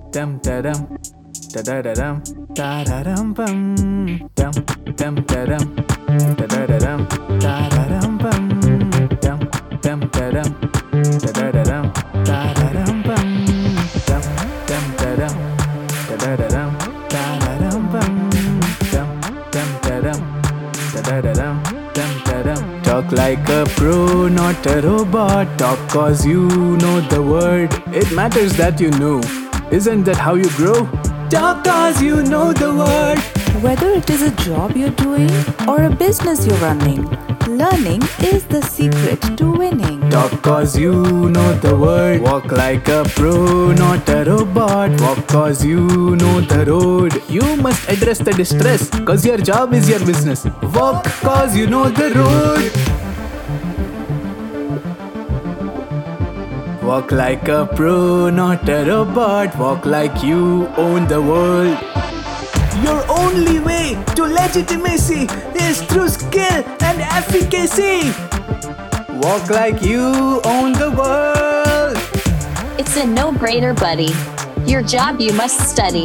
dum da dum da da da dum da da dum bum dum dum da dum da da da dum da da dum bum dum dum da dum da da da dum da da dum bum dum dum da dum da da da dum da da dum bum dum dum da dum da da da dum dum da dum. Talk like a pro, not a robot. Talk cause you know the word. It matters that you know. Isn't that how you grow? Talk cause you know the word. Whether it is a job you're doing or a business you're running, learning is the secret to winning. Talk cause you know the word. Walk like a pro, not a robot. Walk cause you know the road. You must address the distress cause your job is your business. Walk cause you know the road. Walk like a pro, not a robot. Walk like you own the world. Your only way to legitimacy is through skill and efficacy. Walk like you own the world. It's a no-brainer, buddy. Your job you must study.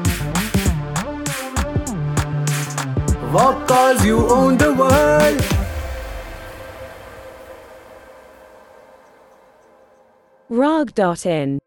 Walk cause you own the world. Rag.in